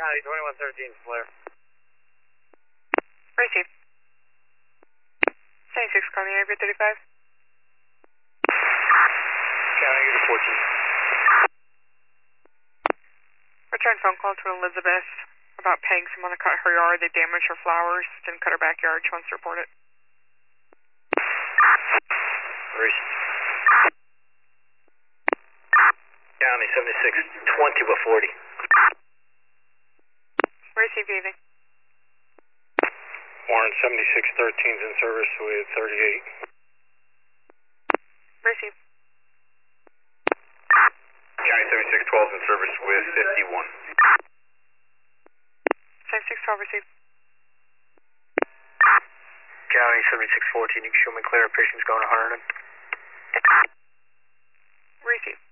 County 2113 flare. Receive. 76 calling the area 35. County 14. Return phone call to Elizabeth about paying someone to cut her yard. They damaged her flowers, didn't cut her backyard. She wants to report it. Receive. County 7620 with 40. Receive, evening. Warren 7613's in service with 38. Receive. County 7612's in service with 51. 7612, receive. County 7614, you can show me clear. Patient's going to Hunterton. Receive.